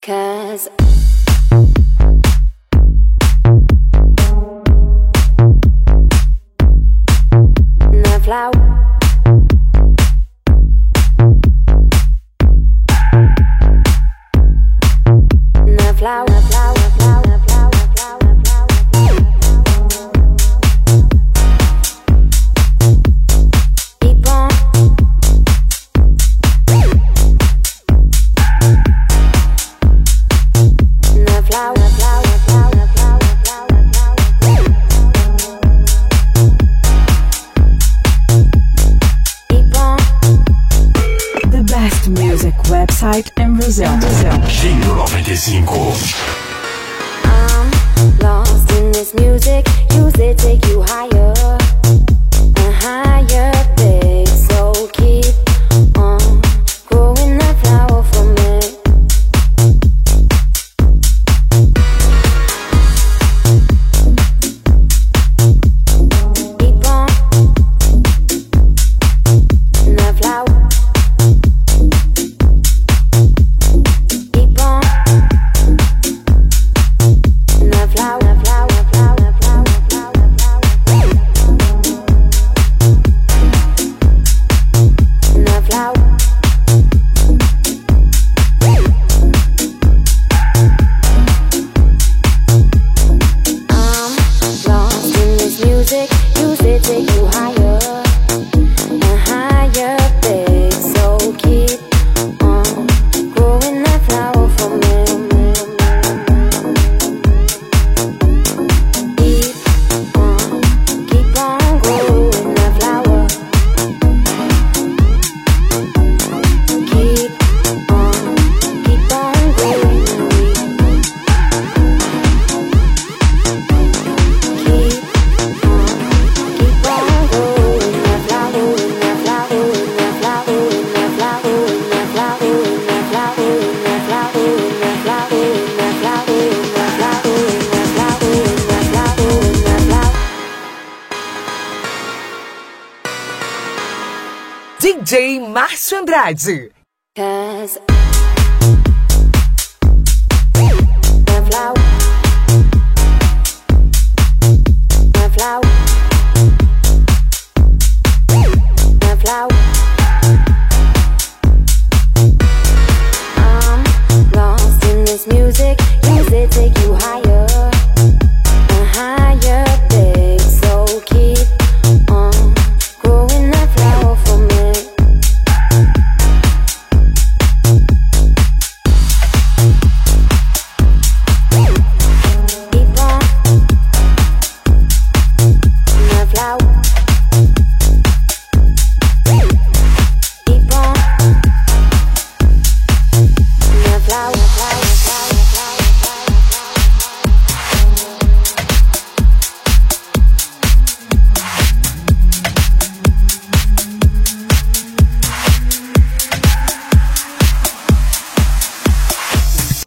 'Cause the flower keep on. The flower keep on. The best music website in Brazil. Giro 95. I'm lost in this music. Use it, take you higher and higher, babe. So keep on growing the flower for me. Keep on the flower. Keep on the flower, flower, flower, flower, flower, flower. The flower. I'm lost in this music. Use it, take you higher and higher, babe. So keep on growing that flower for me. Keep on growing that flower. Keep on growing the weed. Keep on growing that flower, in that flower, in that flower, in that flower, in that flower, in that flower, in that flower, in that flower, in that flower, in that flower, in that flower, in that flower, in that flower. DJ Márcio Andrade. 'Cause